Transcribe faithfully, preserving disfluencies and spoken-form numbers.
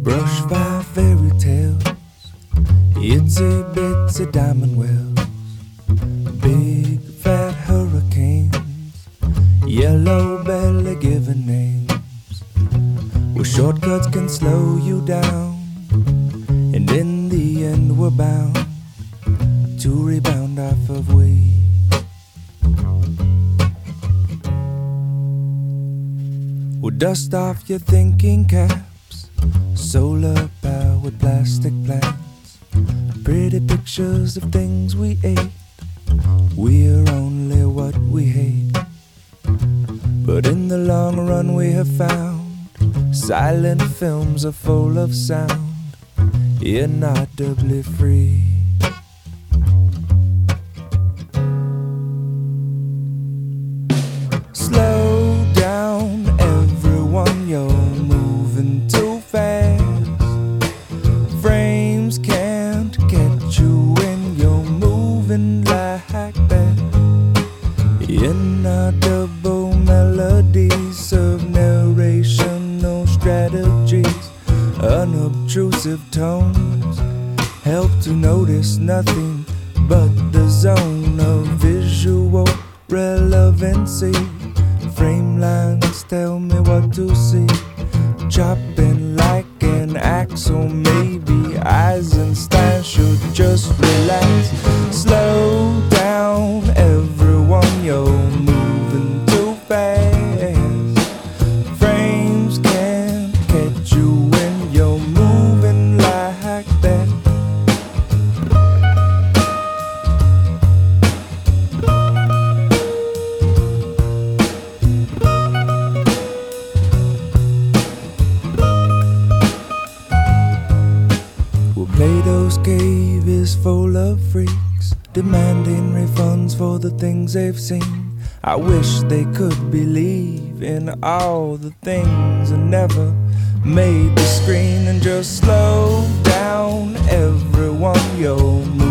Brush by fairy tales, itsy bitsy diamond wells, big fat hurricanes, yellow belly giving names, where shortcuts can slow you down, and in the end we're bound to rebound off of waves. We'll dust off your thinking caps, solar powered plastic plants, pretty pictures of things we ate. We're only what we hate, but in the long run we have found silent films are full of sound, inaudibly free. Slow down everyone, you're moving too fast. Frames can't catch you when you're moving like that. Inaudible melodies of narrational strategies, unobtrusive tones help to notice nothing but the zone of visual relevancy. Frame lines tell me what to see, chopping like an axle. Maybe Eisenstein should just relax. Slow down everyone, you're moving too fast. Frames can't catch you when you're moving like that. Plato's cave is full of freaks, demanding refunds for the things they've seen. I wish they could believe in all the things that never made the screen. And just slow down everyone, you're moving